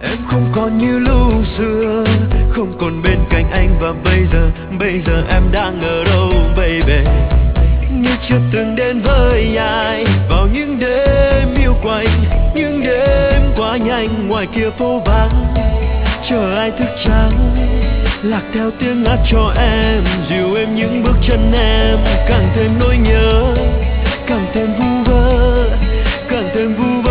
Em không còn như lúc xưa, không còn bên cạnh anh. Và bây giờ em đang ở đâu baby? Như chưa từng đến với ai vào những đêm yêu quạnh, những đêm quá nhanh ngoài kia phố vắng. Chờ ai thức trắng, lạc theo tiếng hát cho em, dìu em những bước chân em. Càng thêm nỗi nhớ, càng thêm vu vơ, càng thêm vu